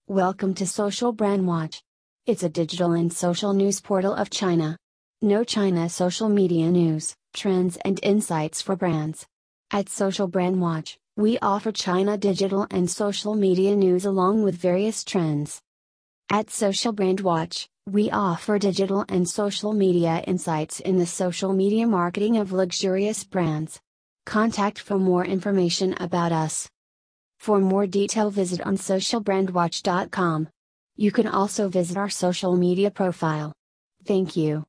Welcome to Social Brand Watch. It's a digital and social news portal of China. Know China social media news, trends and insights for brands. At Social Brand Watch, we offer China digital and social media news along with various trends. At Social Brand Watch, we offer digital and social media insights in the social media marketing of luxurious brands. Contact for more information about us. For more detail, visit on socialbrandwatch.com. You can also visit our social media profile. Thank you.